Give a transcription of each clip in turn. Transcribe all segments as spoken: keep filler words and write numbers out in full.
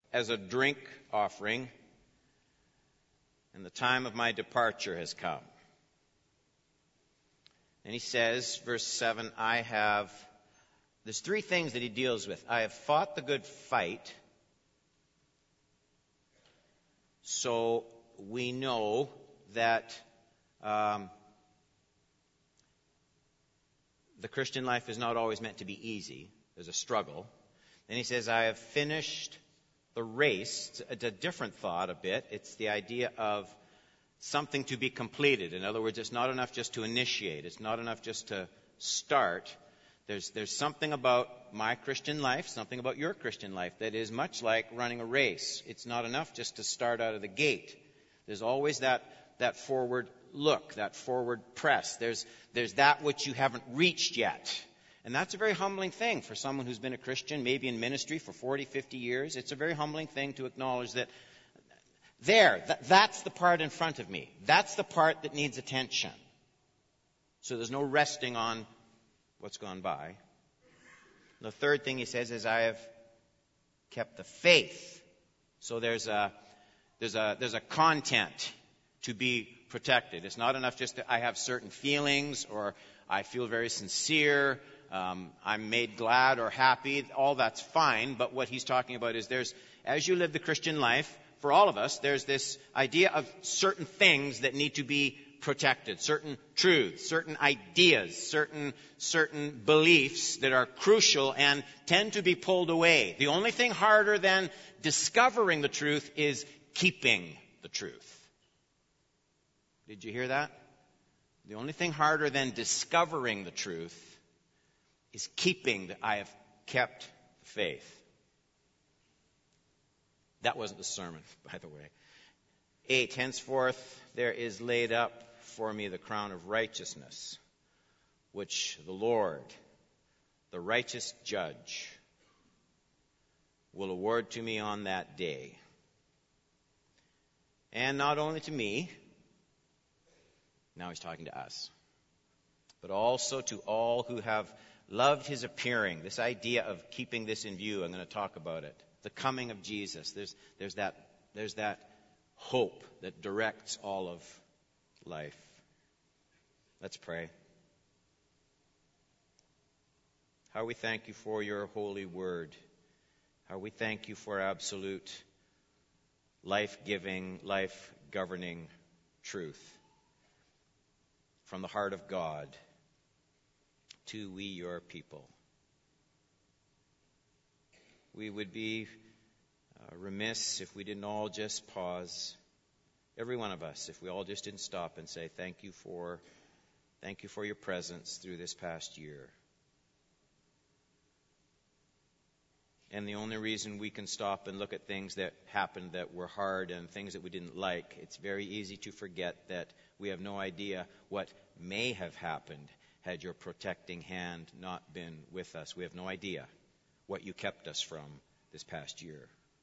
as a drink offering, and the time of my departure has come. And he says, verse seven, I have, there's three things that he deals with. I have fought the good fight, so we know that um, the Christian life is not always meant to be easy. There's a struggle. Then he says, I have finished the race. It's a different thought a bit. It's the idea of something to be completed. In other words, it's not enough just to initiate. It's not enough just to start. There's, there's something about my Christian life, something about your Christian life that is much like running a race. It's not enough just to start out of the gate. There's always that, that forward look, that forward press. There's, there's that which you haven't reached yet. And that's a very humbling thing for someone who's been a Christian, maybe in ministry for forty, fifty years. It's a very humbling thing to acknowledge that there, th- that's the part in front of me. That's the part that needs attention. So there's no resting on what's gone by. The third thing he says is, I have kept the faith. So there's a, there's a, there's a content to be protected. It's not enough just that I have certain feelings or I feel very sincere, um, I'm made glad or happy. All that's fine, but what he's talking about is there's, as you live the Christian life, for all of us, there's this idea of certain things that need to be protected, certain truths, certain ideas, certain certain beliefs that are crucial and tend to be pulled away. The only thing harder than discovering the truth is keeping the truth. Did you hear that? The only thing harder than discovering the truth is keeping that I have kept the faith. That wasn't the sermon, by the way. Eight, henceforth there is laid up for me the crown of righteousness, which the Lord, the righteous judge, will award to me on that day. And not only to me, now he's talking to us, but also to all who have loved his appearing. This idea of keeping this in view, I'm going to talk about it. The coming of Jesus. There's, there's, that, there's that hope that directs all of life. Let's pray. How we thank you for your holy word. How we thank you for absolute life-giving, life-governing truth from the heart of God to we, your people. We would be uh, remiss if we didn't all just pause, every one of us, if we all just didn't stop and say thank you for, thank you for your presence through this past year. And the only reason we can stop and look at things that happened that were hard and things that we didn't like, it's very easy to forget that we have no idea what may have happened had your protecting hand not been with us. We have no idea what you kept us from this past year.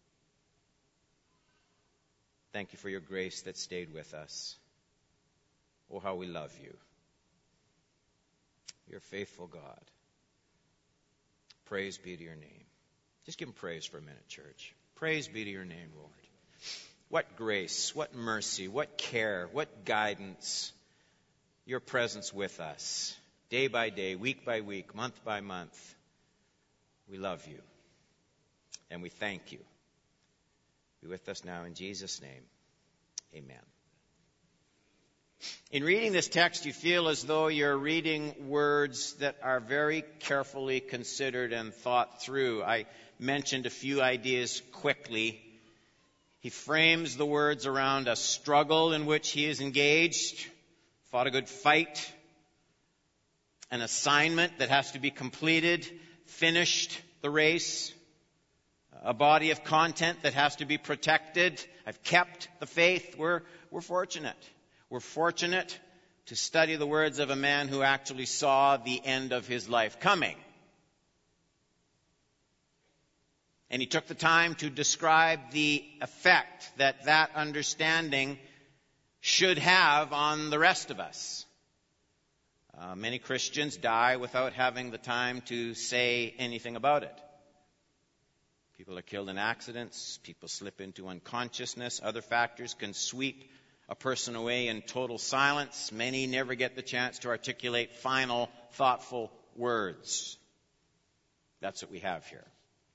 Thank you for your grace that stayed with us. Oh, how we love you. You're a faithful God. Praise be to your name. Just give him praise for a minute, church. Praise be to your name, Lord. What grace, what mercy, what care, what guidance. Your presence with us, day by day, week by week, month by month. We love you, and we thank you. Be with us now in Jesus' name. Amen. In reading this text, you feel as though you're reading words that are very carefully considered and thought through. I mentioned a few ideas quickly. He frames the words around a struggle in which he is engaged, fought a good fight, an assignment that has to be completed, finished the race, a body of content that has to be protected. I've kept the faith. We're, we're fortunate. We're fortunate to study the words of a man who actually saw the end of his life coming. And he took the time to describe the effect that that understanding should have on the rest of us. Uh, many Christians die without having the time to say anything about it. People are killed in accidents. People slip into unconsciousness. Other factors can sweep a person away in total silence. Many never get the chance to articulate final, thoughtful words. That's what we have here.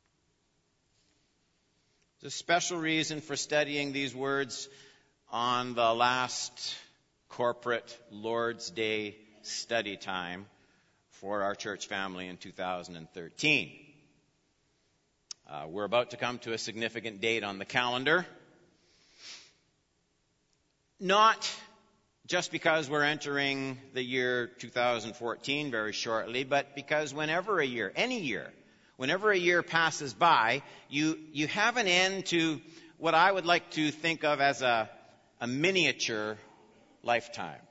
There's a special reason for studying these words on the last corporate Lord's Day study time for our church family in two thousand thirteen. Uh, we're about to come to a significant date on the calendar. Not just because we're entering the year two thousand fourteen very shortly, but because whenever a year, any year, whenever a year passes by, you, you have an end to what I would like to think of as a, a miniature lifetime.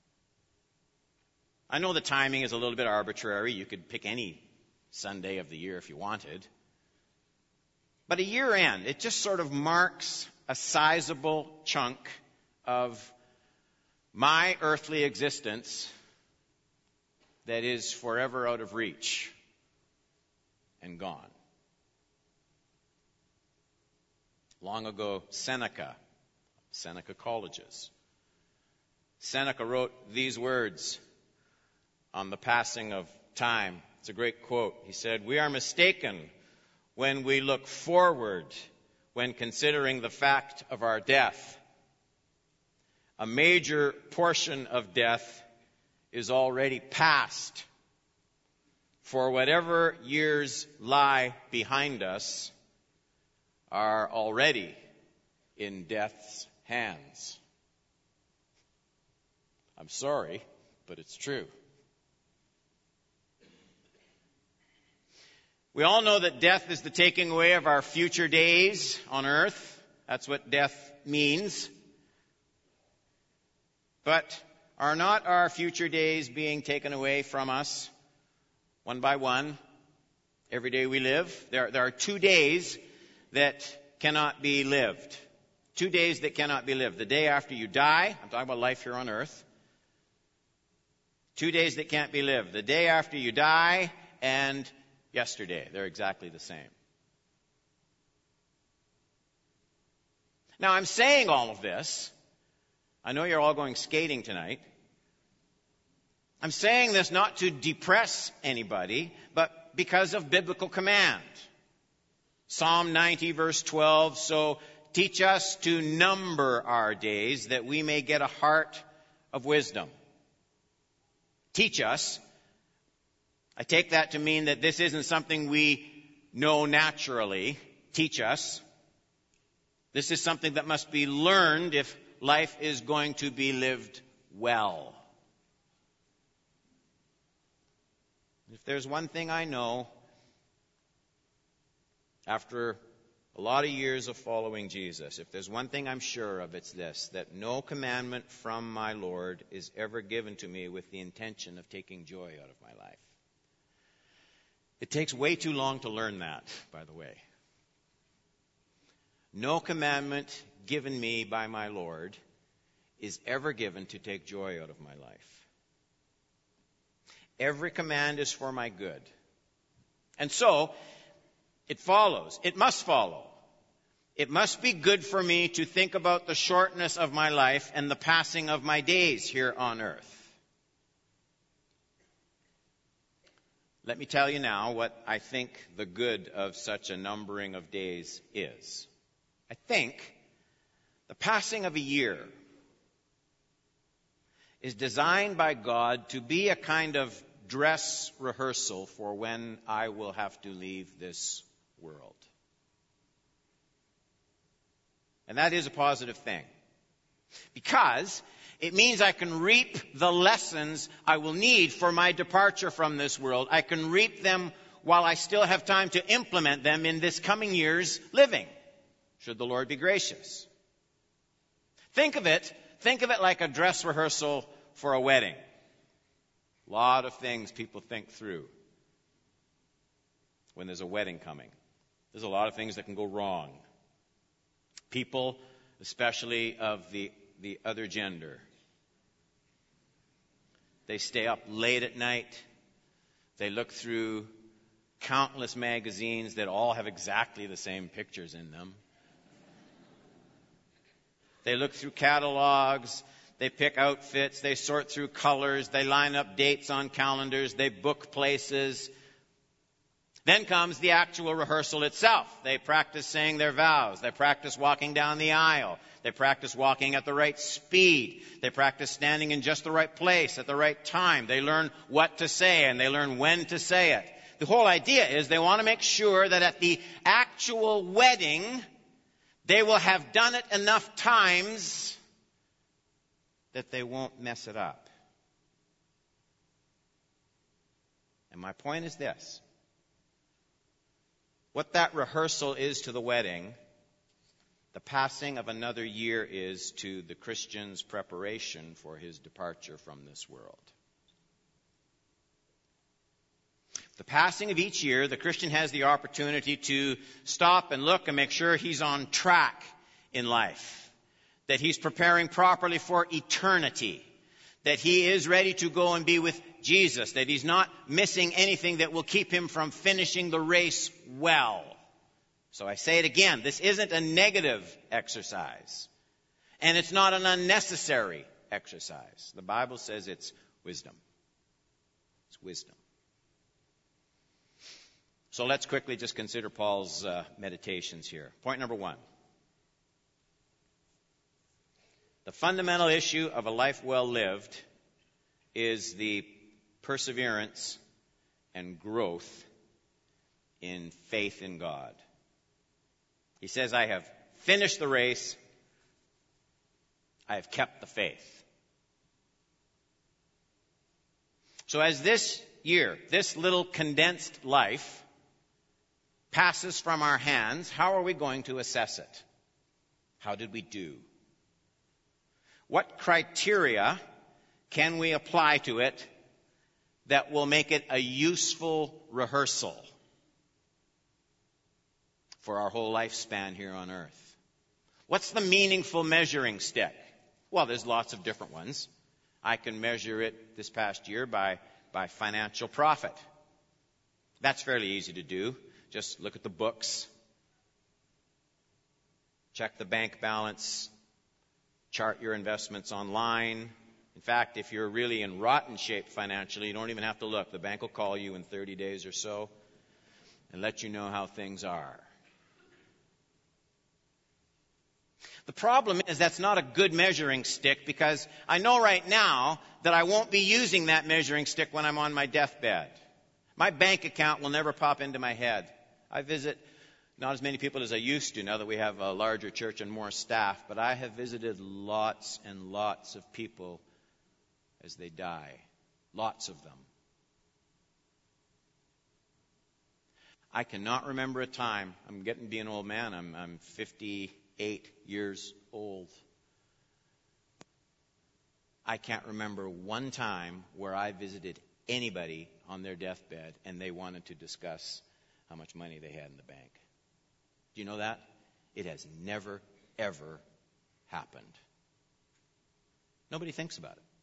I know the timing is a little bit arbitrary. You could pick any Sunday of the year if you wanted. But a year end, it just sort of marks a sizable chunk of my earthly existence that is forever out of reach and gone. Long ago, Seneca, Seneca Colleges, Seneca wrote these words on the passing of time. It's a great quote. He said, "We are mistaken when we look forward when considering the fact of our death. A major portion of death is already past. For whatever years lie behind us are already in death's hands." I'm sorry, but it's true. We all know that death is the taking away of our future days on earth. That's what death means. But are not our future days being taken away from us one by one every day we live? There, there are two days that cannot be lived. Two days that cannot be lived. The day after you die, I'm talking about life here on earth. Two days that can't be lived. The day after you die and yesterday. They're exactly the same. Now, I'm saying all of this. I know you're all going skating tonight. I'm saying this not to depress anybody, but because of biblical command. Psalm ninety, verse twelve, "So teach us to number our days, that we may get a heart of wisdom." Teach us. I take that to mean that this isn't something we know naturally. Teach us. This is something that must be learned if life is going to be lived well. If there's one thing I know, after a lot of years of following Jesus, if there's one thing I'm sure of, it's this, that no commandment from my Lord is ever given to me with the intention of taking joy out of my life. It takes way too long to learn that, by the way. No commandment given me by my Lord is ever given to take joy out of my life. Every command is for my good. And so, it follows, it must follow. It must be good for me to think about the shortness of my life and the passing of my days here on earth. Let me tell you now what I think the good of such a numbering of days is. I think the passing of a year is designed by God to be a kind of dress rehearsal for when I will have to leave this world. And that is a positive thing, because it means I can reap the lessons I will need for my departure from this world. I can reap them while I still have time to implement them in this coming year's living, should the Lord be gracious. Think of it, think of it like a dress rehearsal for a wedding. A lot of things people think through when there's a wedding coming. There's a lot of things that can go wrong. People, especially of the, the other gender, they stay up late at night. They look through countless magazines that all have exactly the same pictures in them. They look through catalogs, they pick outfits, they sort through colors, they line up dates on calendars, they book places. Then comes the actual rehearsal itself. They practice saying their vows. They practice walking down the aisle. They practice walking at the right speed. They practice standing in just the right place at the right time. They learn what to say and they learn when to say it. The whole idea is they want to make sure that at the actual wedding, they will have done it enough times that they won't mess it up. And my point is this. What that rehearsal is to the wedding, the passing of another year is to the Christian's preparation for his departure from this world. The passing of each year, the Christian has the opportunity to stop and look and make sure he's on track in life, that he's preparing properly for eternity, that he is ready to go and be with Jesus, that he's not missing anything that will keep him from finishing the race well. So I say it again, this isn't a negative exercise, and it's not an unnecessary exercise. The Bible says it's wisdom. It's wisdom. So let's quickly just consider Paul's uh, meditations here. Point number one. The fundamental issue of a life well lived is the perseverance and growth in faith in God. He says, I have finished the race. I have kept the faith. So as this year, this little condensed life passes from our hands, how are we going to assess it? How did we do? What criteria can we apply to it that will make it a useful rehearsal for our whole lifespan here on earth? What's the meaningful measuring stick? Well, there's lots of different ones. I can measure it this past year by, by financial profit. That's fairly easy to do. Just look at the books, check the bank balance, chart your investments online. In fact, if you're really in rotten shape financially, you don't even have to look. The bank will call you in thirty days or so and let you know how things are. The problem is that's not a good measuring stick, because I know right now that I won't be using that measuring stick when I'm on my deathbed. My bank account will never pop into my head. I visit not as many people as I used to now that we have a larger church and more staff, but I have visited lots and lots of people as they die. Lots of them. I cannot remember a time, I'm getting to be an old man, I'm, I'm fifty-eight years old. I can't remember one time where I visited anybody on their deathbed and they wanted to discuss how much money they had in the bank. Do you know that? It has never, ever happened. Nobody thinks about it.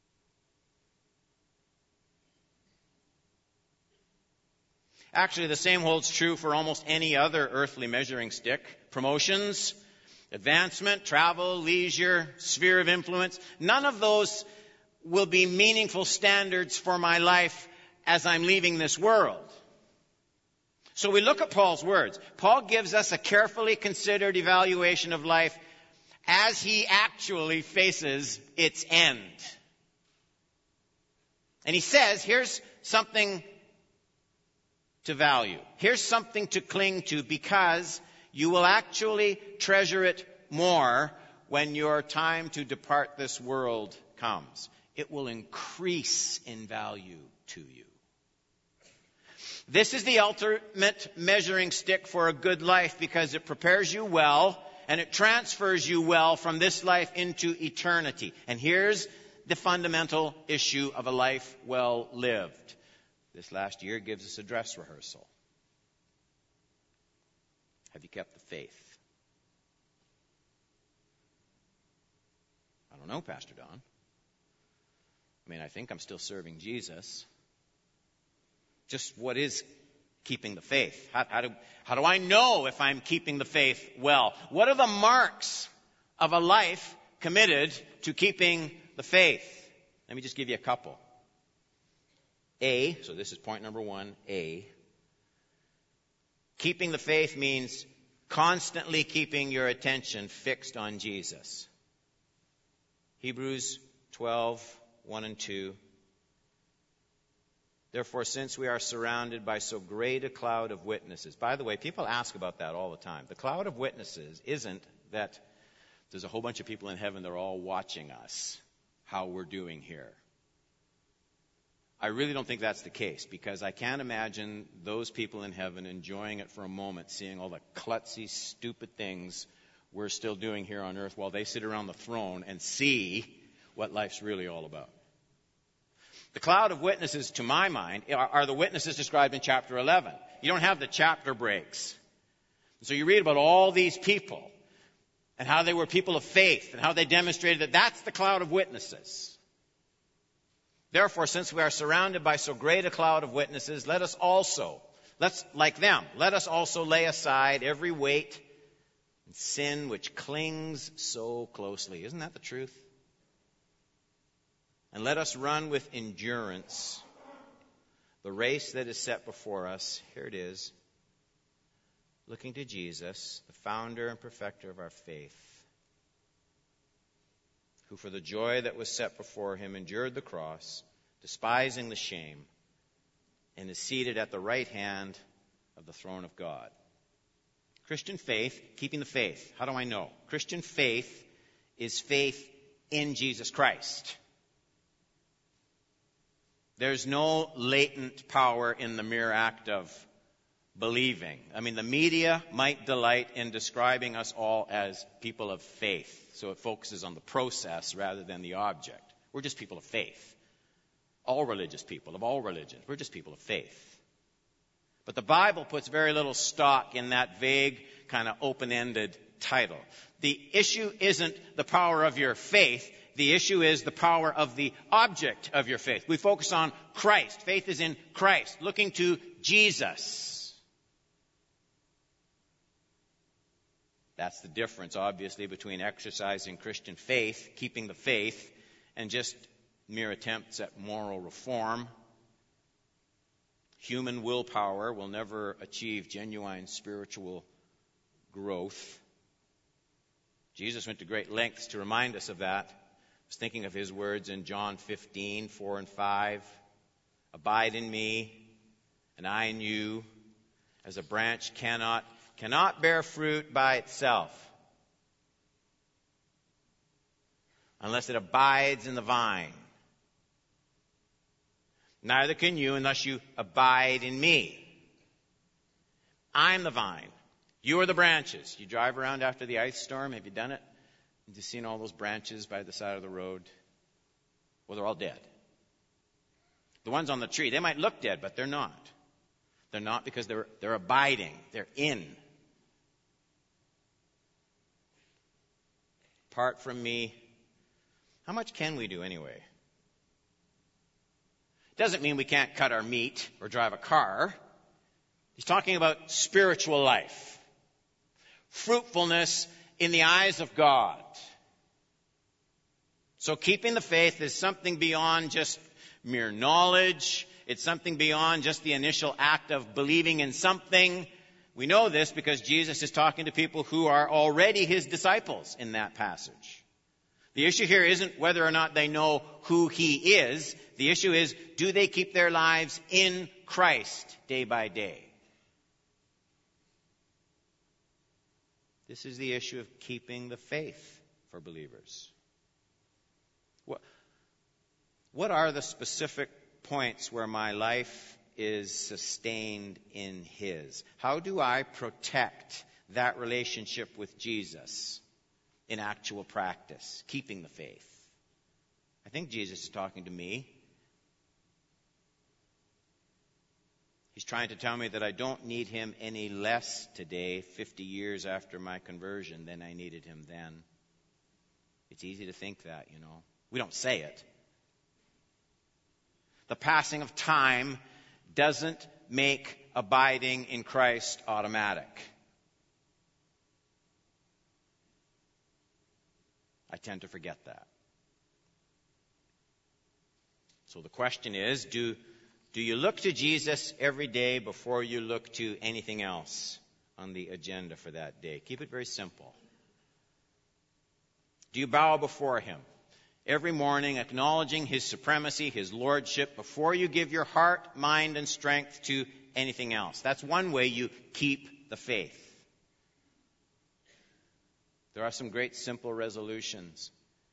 Actually, the same holds true for almost any other earthly measuring stick. Promotions, advancement, travel, leisure, sphere of influence. None of those will be meaningful standards for my life as I'm leaving this world. So we look at Paul's words. Paul gives us a carefully considered evaluation of life as he actually faces its end. And he says, here's something to value. Here's something to cling to, because you will actually treasure it more when your time to depart this world comes. It will increase in value to you. This is the ultimate measuring stick for a good life, because it prepares you well and it transfers you well from this life into eternity. And here's the fundamental issue of a life well lived. This last year gives us a dress rehearsal. Have you kept the faith? I don't know, Pastor Don. I mean, I think I'm still serving Jesus. Just what is keeping the faith. How, how, do, how do I know if I'm keeping the faith well? What are the marks of a life committed to keeping the faith? Let me just give you a couple. A, so this is point number one, A. Keeping the faith means constantly keeping your attention fixed on Jesus. Hebrews twelve, one and two. Therefore, since we are surrounded by so great a cloud of witnesses. By the way, people ask about that all the time. The cloud of witnesses isn't that there's a whole bunch of people in heaven that are all watching us, how we're doing here. I really don't think that's the case, because I can't imagine those people in heaven enjoying it for a moment, seeing all the klutzy, stupid things we're still doing here on earth while they sit around the throne and see what life's really all about. The cloud of witnesses, to my mind, are, are the witnesses described in chapter eleven. You don't have the chapter breaks. So you read about all these people and how they were people of faith and how they demonstrated that that's the cloud of witnesses. Therefore, since we are surrounded by so great a cloud of witnesses, let us also, let's, like them, let us also lay aside every weight and sin which clings so closely. Isn't that the truth? And let us run with endurance the race that is set before us. Here it is. Looking to Jesus, the founder and perfecter of our faith, who for the joy that was set before him endured the cross, despising the shame, and is seated at the right hand of the throne of God. Christian faith, keeping the faith. How do I know? Christian faith is faith in Jesus Christ. There's no latent power in the mere act of believing. I mean, the media might delight in describing us all as people of faith, so it focuses on the process rather than the object. We're just people of faith. All religious people, of all religions, we're just people of faith. But the Bible puts very little stock in that vague, kind of open-ended title. The issue isn't the power of your faith. The issue is the power of the object of your faith. We focus on Christ. Faith is in Christ, looking to Jesus. That's the difference, obviously, between exercising Christian faith, keeping the faith, and just mere attempts at moral reform. Human willpower will never achieve genuine spiritual growth. Jesus went to great lengths to remind us of that. I was thinking of his words in John fifteen, four and five. Abide in me, and I in you, as a branch cannot, cannot bear fruit by itself, unless it abides in the vine. Neither can you unless you abide in me. I'm the vine. You are the branches. You drive around after the ice storm. Have you done it? Have you seen all those branches by the side of the road? Well, they're all dead. The ones on the tree, they might look dead, but they're not. They're not because they're, they're abiding. They're in. Apart from me, how much can we do anyway? Doesn't mean we can't cut our meat or drive a car. He's talking about spiritual life. Fruitfulness in the eyes of God. So keeping the faith is something beyond just mere knowledge. It's something beyond just the initial act of believing in something. We know this because Jesus is talking to people who are already his disciples in that passage. The issue here isn't whether or not they know who he is. The issue is, do they keep their lives in Christ day by day? This is the issue of keeping the faith for believers. What, what are the specific points where my life is sustained in his? How do I protect that relationship with Jesus in actual practice, keeping the faith? I think Jesus is talking to me. He's trying to tell me that I don't need him any less today, fifty years after my conversion, than I needed him then. It's easy to think that, you know. We don't say it. The passing of time doesn't make abiding in Christ automatic. I tend to forget that. So the question is, do, do you look to Jesus every day before you look to anything else on the agenda for that day? Keep it very simple. Do you bow before him every morning, acknowledging his supremacy, his lordship, before you give your heart, mind, and strength to anything else? That's one way you keep the faith. There are some great simple resolutions.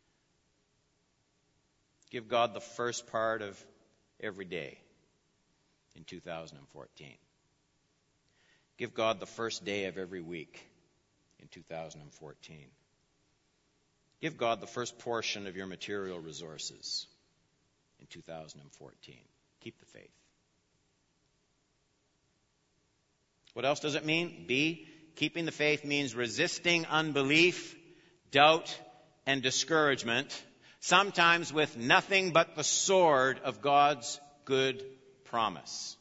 Give God the first part of every day in two thousand fourteen. Give God the first day of every week in two thousand fourteen. Give God the first portion of your material resources in two thousand fourteen. Keep the faith. What else does it mean? B, keeping the faith means resisting unbelief, doubt, and discouragement, sometimes with nothing but the sword of God's good promise.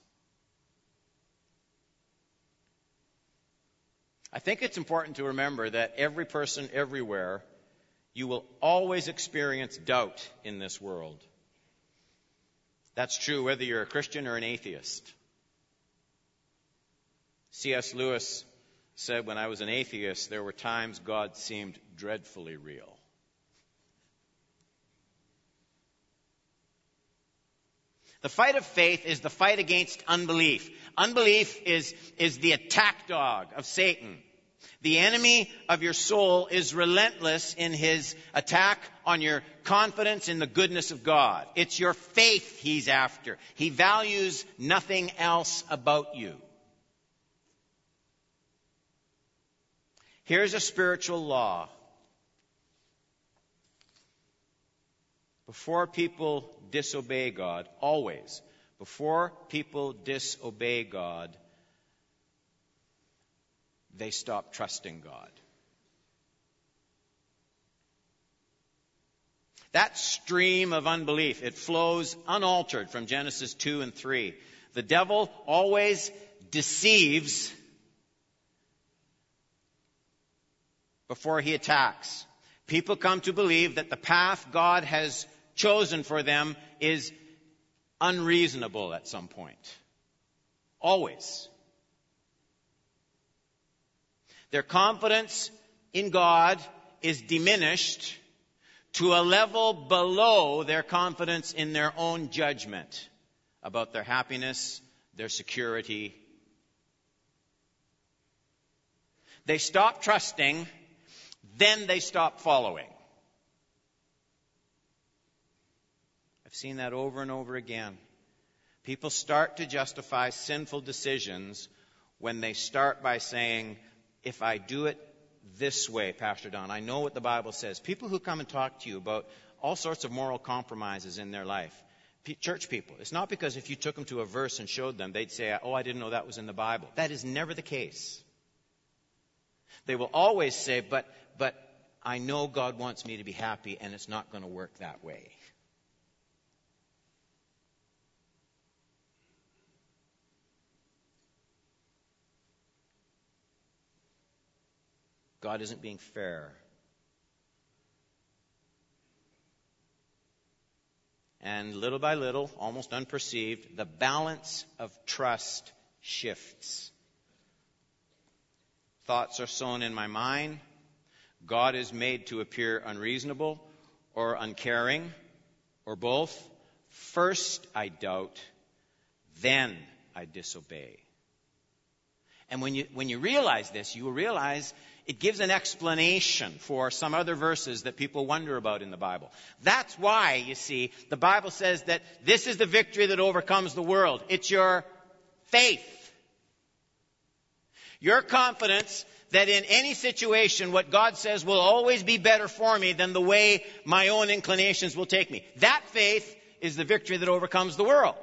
I think it's important to remember that every person everywhere, you will always experience doubt in this world. That's true whether you're a Christian or an atheist. C S Lewis said, when I was an atheist, there were times God seemed dreadfully real. The fight of faith is the fight against unbelief. Unbelief is, is the attack dog of Satan. The enemy of your soul is relentless in his attack on your confidence in the goodness of God. It's your faith he's after. He values nothing else about you. Here's a spiritual law. Before people disobey God, always, before people disobey God, they stop trusting God. That stream of unbelief, it flows unaltered from Genesis two and three. The devil always deceives before he attacks. People come to believe that the path God has chosen for them is unreasonable at some point. Always. Their confidence in God is diminished to a level below their confidence in their own judgment about their happiness, their security. They stop trusting, then they stop following. I've seen that over and over again. People start to justify sinful decisions when they start by saying, if I do it this way, Pastor Don, I know what the Bible says. People who come and talk to you about all sorts of moral compromises in their life, church people, it's not because if you took them to a verse and showed them, they'd say, oh, I didn't know that was in the Bible. That is never the case. They will always say, but, but I know God wants me to be happy, and it's not going to work that way. God isn't being fair. And little by little, almost unperceived, the balance of trust shifts. Thoughts are sown in my mind. God is made to appear unreasonable or uncaring or both. First I doubt, then I disobey. And when you, when you realize this, you will realize it gives an explanation for some other verses that people wonder about in the Bible. That's why, you see, the Bible says that this is the victory that overcomes the world. It's your faith. Your confidence that in any situation what God says will always be better for me than the way my own inclinations will take me. That faith is the victory that overcomes the world.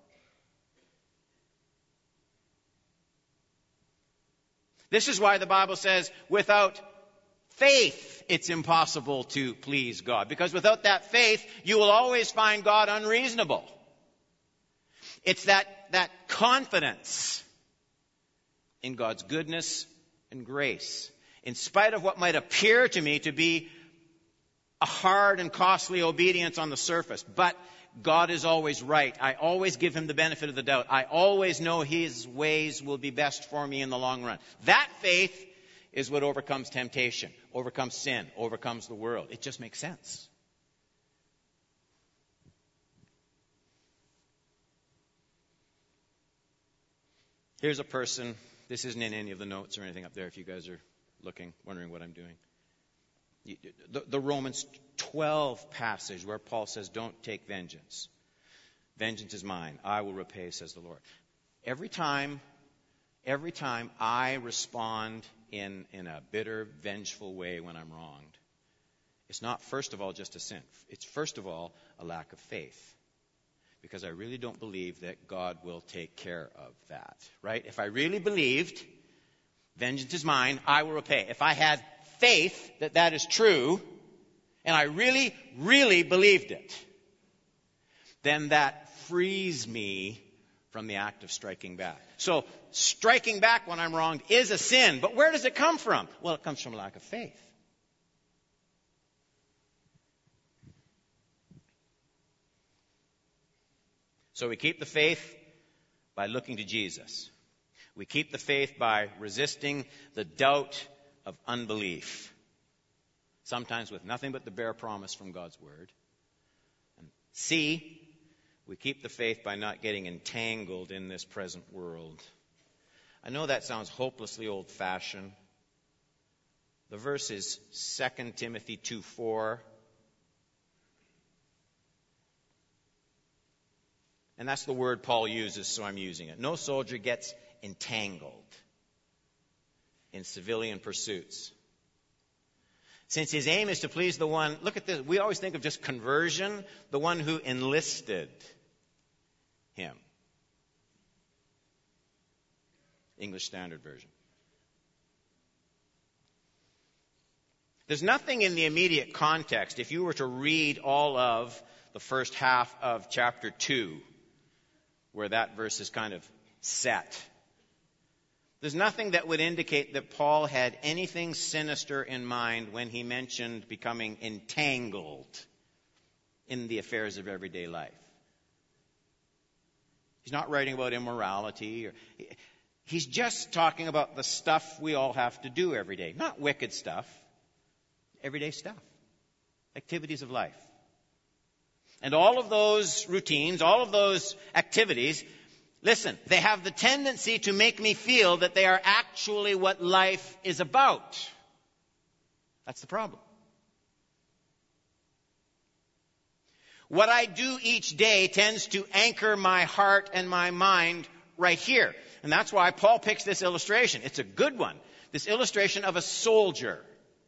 This is why the Bible says, without faith, it's impossible to please God. Because without that faith, you will always find God unreasonable. It's that that confidence in God's goodness and grace, in spite of what might appear to me to be a hard and costly obedience on the surface. But God is always right. I always give him the benefit of the doubt. I always know his ways will be best for me in the long run. That faith is what overcomes temptation, overcomes sin, overcomes the world. It just makes sense. Here's a person. This isn't in any of the notes or anything up there if you guys are looking, wondering what I'm doing. The, the Romans twelve passage where Paul says, don't take vengeance. Vengeance is mine. I will repay, says the Lord. Every time, every time I respond in, in a bitter, vengeful way when I'm wronged, it's not first of all just a sin. It's first of all a lack of faith. Because I really don't believe that God will take care of that, right? If I really believed, vengeance is mine, I will repay. If I had faith that that is true, and I really, really believed it, then that frees me from the act of striking back. So striking back when I'm wronged is a sin, but where does it come from? Well, it comes from a lack of faith. So we keep the faith by looking to Jesus. We keep the faith by resisting the doubt of unbelief, sometimes with nothing but the bare promise from God's word. And C, we keep the faith by not getting entangled in this present world. I know that sounds hopelessly old-fashioned. The verse is Second Timothy two four. And that's the word Paul uses, so I'm using it. No soldier gets entangled in civilian pursuits. Since his aim is to please the one, look at this, we always think of just conversion, the one who enlisted him. English Standard Version. There's nothing in the immediate context, if you were to read all of the first half of chapter two, where that verse is kind of set. There's nothing that would indicate that Paul had anything sinister in mind when he mentioned becoming entangled in the affairs of everyday life. He's not writing about immorality. Or, he's just talking about the stuff we all have to do every day. Not wicked stuff. Everyday stuff. Activities of life. And all of those routines, all of those activities, listen, they have the tendency to make me feel that they are actually what life is about. That's the problem. What I do each day tends to anchor my heart and my mind right here. And that's why Paul picks this illustration. It's a good one. This illustration of a soldier.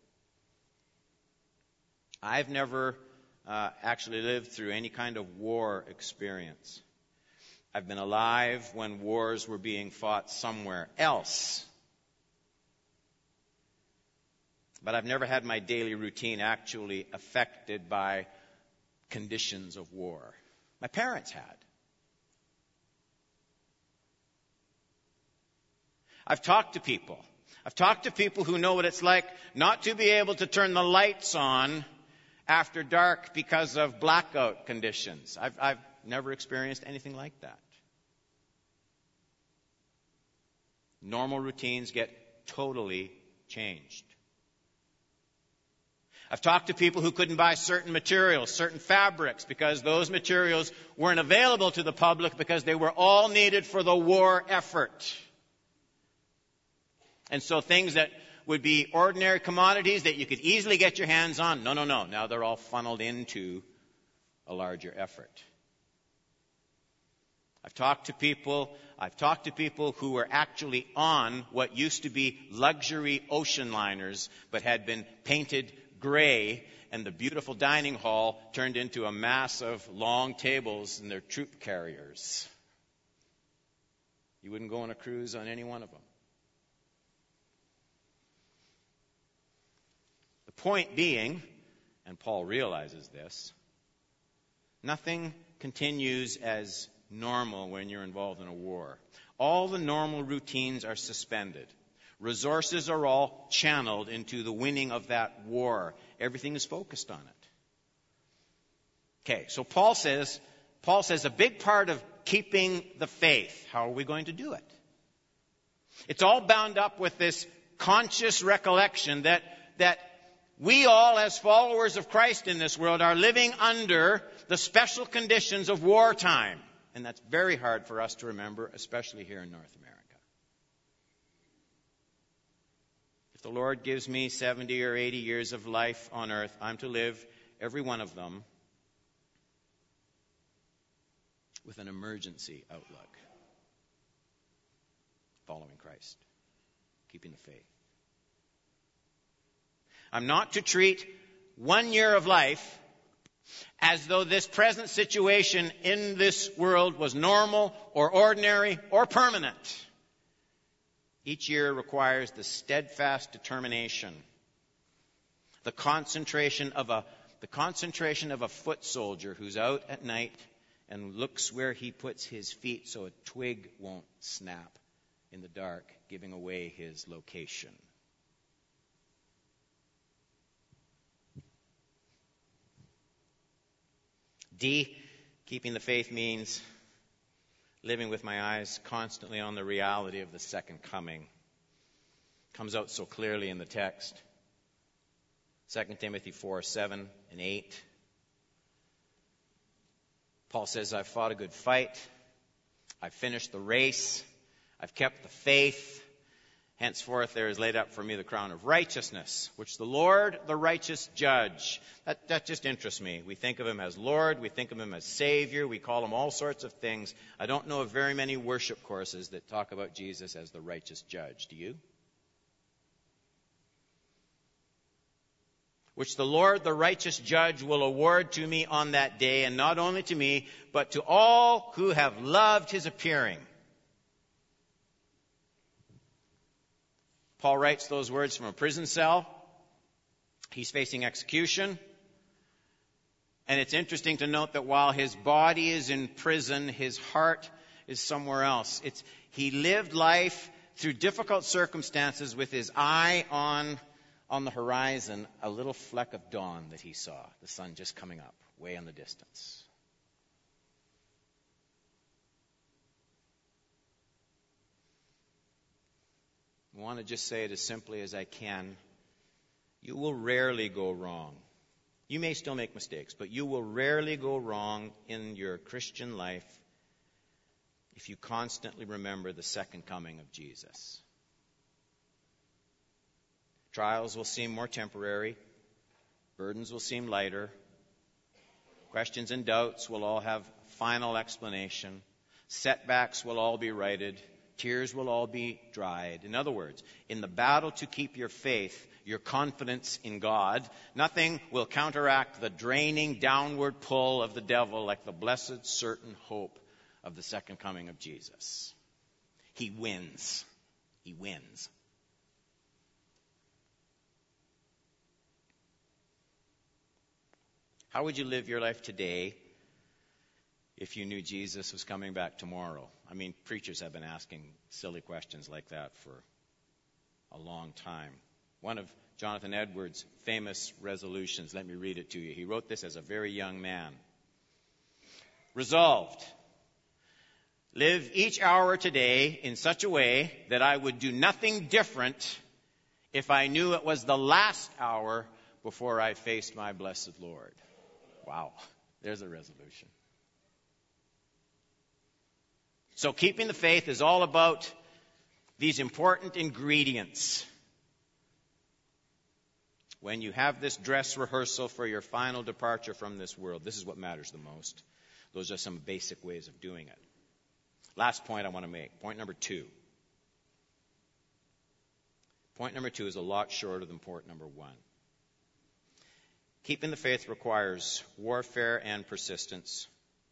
I've never uh, actually lived through any kind of war experience. I've been alive when wars were being fought somewhere else. But I've never had my daily routine actually affected by conditions of war. My parents had. I've talked to people. I've talked to people who know what it's like not to be able to turn the lights on after dark because of blackout conditions. I've, I've never experienced anything like that. Normal routines get totally changed. I've talked to people who couldn't buy certain materials, certain fabrics, because those materials weren't available to the public because they were all needed for the war effort. And so things that would be ordinary commodities that you could easily get your hands on, no, no, no. Now they're all funneled into a larger effort. I've talked to people, I've talked to people who were actually on what used to be luxury ocean liners, but had been painted gray, and the beautiful dining hall turned into a mass of long tables and their troop carriers. You wouldn't go on a cruise on any one of them. The point being, and Paul realizes this, nothing continues as normal when you're involved in a war. All the normal routines are suspended. Resources are all channeled into the winning of that war. Everything is focused on it. Okay, so Paul says, Paul says a big part of keeping the faith, how are we going to do it? It's all bound up with this conscious recollection that, that we all, as followers of Christ in this world, are living under the special conditions of wartime. And that's very hard for us to remember, especially here in North America. If the Lord gives me seventy or eighty years of life on earth, I'm to live every one of them with an emergency outlook. Following Christ. Keeping the faith. I'm not to treat one year of life as though this present situation in this world was normal or ordinary or permanent. Each year requires the steadfast determination, the concentration of a, the concentration of a foot soldier who's out at night and looks where he puts his feet so a twig won't snap in the dark, giving away his location. D, keeping the faith means living with my eyes constantly on the reality of the second coming. Comes out so clearly in the text. Second Timothy four, seven and eight. Paul says, I've fought a good fight. I've finished the race. I've kept the faith. Henceforth there is laid up for me the crown of righteousness, which the Lord, the righteous judge. That, that just interests me. We think of him as Lord. We think of him as Savior. We call him all sorts of things. I don't know of very many worship courses that talk about Jesus as the righteous judge. Do you? Which the Lord, the righteous judge, will award to me on that day, and not only to me, but to all who have loved his appearing. Paul writes those words from a prison cell. He's facing execution. And it's interesting to note that while his body is in prison, his heart is somewhere else. It's, he lived life through difficult circumstances with his eye on, on the horizon, a little fleck of dawn that he saw, the sun just coming up, way in the distance. I want to just say it as simply as I can. You will rarely go wrong. You may still make mistakes, but you will rarely go wrong in your Christian life if you constantly remember the second coming of Jesus. Trials will seem more temporary. Burdens will seem lighter. Questions and doubts will all have final explanation. Setbacks will all be righted. Tears will all be dried. In other words, in the battle to keep your faith, your confidence in God, nothing will counteract the draining downward pull of the devil like the blessed certain hope of the second coming of Jesus. He wins. He wins. How would you live your life today if you knew Jesus was coming back tomorrow? I mean, preachers have been asking silly questions like that for a long time. One of Jonathan Edwards' famous resolutions, let me read it to you. He wrote this as a very young man. Resolved, live each hour today in such a way that I would do nothing different if I knew it was the last hour before I faced my blessed Lord. Wow, there's a resolution. So keeping the faith is all about these important ingredients. When you have this dress rehearsal for your final departure from this world, this is what matters the most. Those are some basic ways of doing it. Last point I want to make, point number two. Point number two is a lot shorter than point number one. Keeping the faith requires warfare and persistence.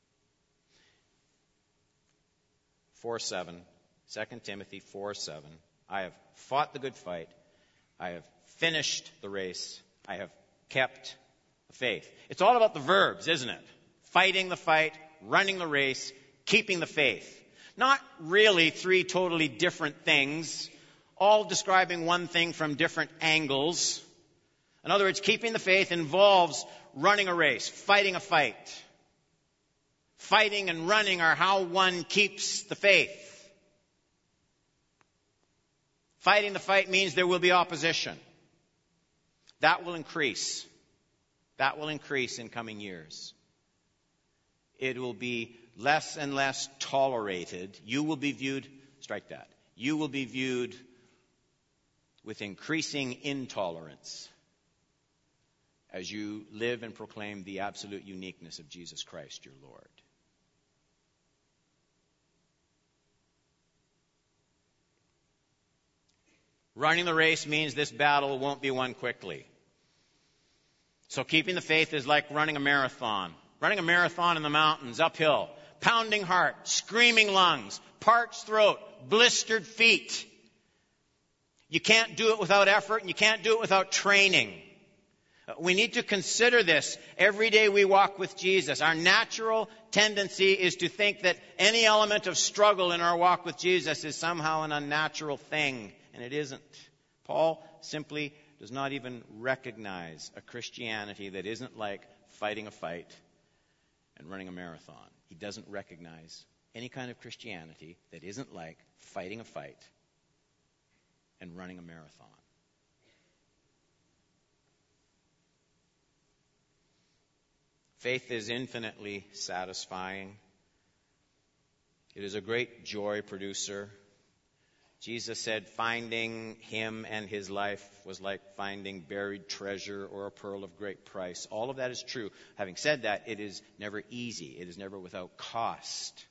four seven, Second Timothy four seven. I have fought the good fight. I have finished the race. I have kept the faith. It's all about the verbs, isn't it? Fighting the fight, running the race, keeping the faith. Not really three totally different things, all describing one thing from different angles. In other words, keeping the faith involves running a race, fighting a fight. Fighting and running are how one keeps the faith. Fighting the fight means there will be opposition. That will increase. That will increase in coming years. It will be less and less tolerated. You will be viewed, strike that, you will be viewed with increasing intolerance as you live and proclaim the absolute uniqueness of Jesus Christ, your Lord. Running the race means this battle won't be won quickly. So keeping the faith is like running a marathon. Running a marathon in the mountains, uphill, pounding heart, screaming lungs, parched throat, blistered feet. You can't do it without effort, and you can't do it without training. We need to consider this every day we walk with Jesus. Our natural tendency is to think that any element of struggle in our walk with Jesus is somehow an unnatural thing, and it isn't. Paul simply does not even recognize a Christianity that isn't like fighting a fight and running a marathon. He doesn't recognize any kind of Christianity that isn't like fighting a fight and running a marathon. Faith is infinitely satisfying. It is a great joy producer. Jesus said finding him and his life was like finding buried treasure or a pearl of great price. All of that is true. Having said that, it is never easy. It is never without cost.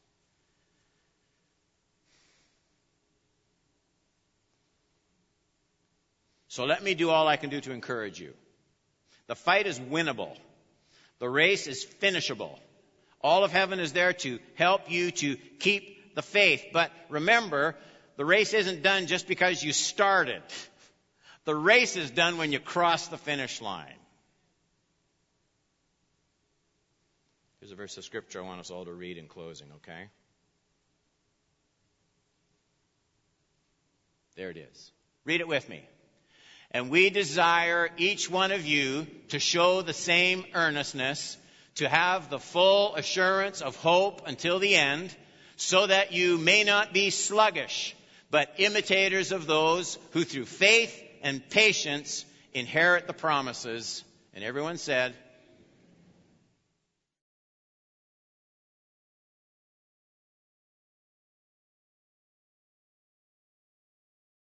So let me do all I can do to encourage you. The fight is winnable. The race is finishable. All of heaven is there to help you to keep the faith. But remember, the race isn't done just because you started. The race is done when you cross the finish line. Here's a verse of Scripture I want us all to read in closing, okay? There it is. Read it with me. And we desire each one of you to show the same earnestness, to have the full assurance of hope until the end, so that you may not be sluggish, but imitators of those who through faith and patience inherit the promises. And everyone said,